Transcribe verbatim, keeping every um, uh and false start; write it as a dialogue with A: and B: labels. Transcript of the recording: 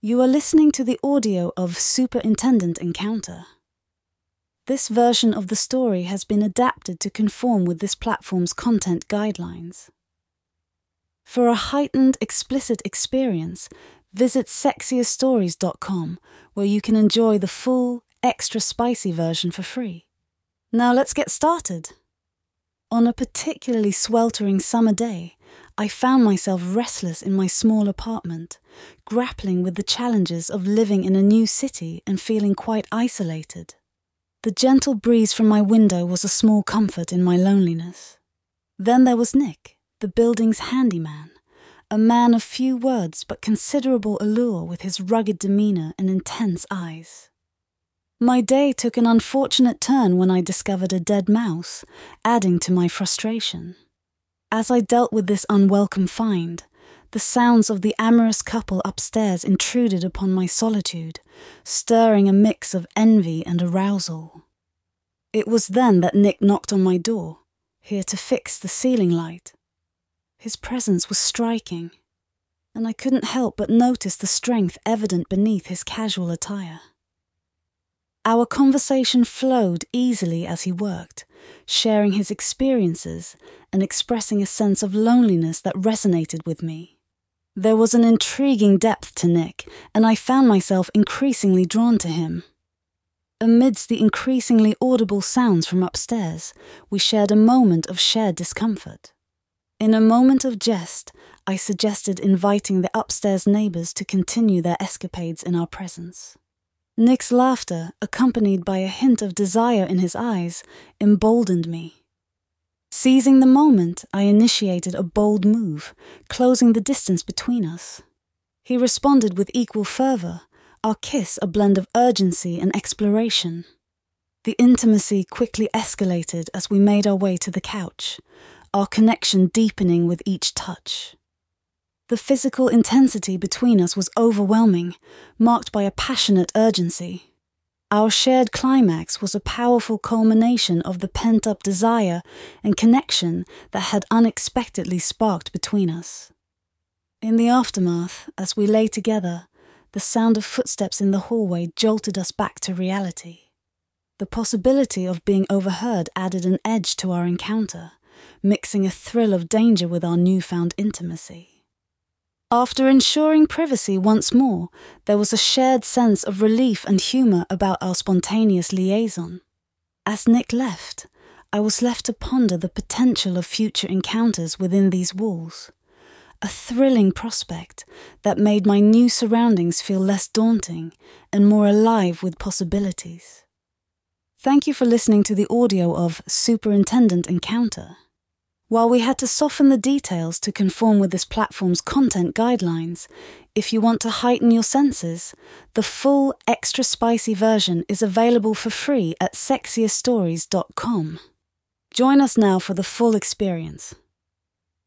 A: You are listening to the audio of Superintendent Encounter. This version of the story has been adapted to conform with this platform's content guidelines. For a heightened, explicit experience, visit sexier stories dot com, where you can enjoy the full, extra spicy version for free. Now let's get started. On a particularly sweltering summer day, I found myself restless in my small apartment, grappling with the challenges of living in a new city and feeling quite isolated. The gentle breeze from my window was a small comfort in my loneliness. Then there was Nick, the building's handyman, a man of few words but considerable allure with his rugged demeanour and intense eyes. My day took an unfortunate turn when I discovered a dead mouse, adding to my frustration. As I dealt with this unwelcome find, the sounds of the amorous couple upstairs intruded upon my solitude, stirring a mix of envy and arousal. It was then that Nick knocked on my door, here to fix the ceiling light. His presence was striking, and I couldn't help but notice the strength evident beneath his casual attire. Our conversation flowed easily as he worked, sharing his experiences and expressing a sense of loneliness that resonated with me. There was an intriguing depth to Nick, and I found myself increasingly drawn to him. Amidst the increasingly audible sounds from upstairs, we shared a moment of shared discomfort. In a moment of jest, I suggested inviting the upstairs neighbours to continue their escapades in our presence. Nick's laughter, accompanied by a hint of desire in his eyes, emboldened me. Seizing the moment, I initiated a bold move, closing the distance between us. He responded with equal fervour, our kiss a blend of urgency and exploration. The intimacy quickly escalated as we made our way to the couch, our connection deepening with each touch. The physical intensity between us was overwhelming, marked by a passionate urgency. Our shared climax was a powerful culmination of the pent-up desire and connection that had unexpectedly sparked between us. In the aftermath, as we lay together, the sound of footsteps in the hallway jolted us back to reality. The possibility of being overheard added an edge to our encounter, mixing a thrill of danger with our newfound intimacy. After ensuring privacy once more, there was a shared sense of relief and humour about our spontaneous liaison. As Nick left, I was left to ponder the potential of future encounters within these walls, a thrilling prospect that made my new surroundings feel less daunting and more alive with possibilities. Thank you for listening to the audio of Superintendent Encounter. While we had to soften the details to conform with this platform's content guidelines, if you want to heighten your senses, the full, extra spicy version is available for free at sexier stories dot com. Join us now for the full experience.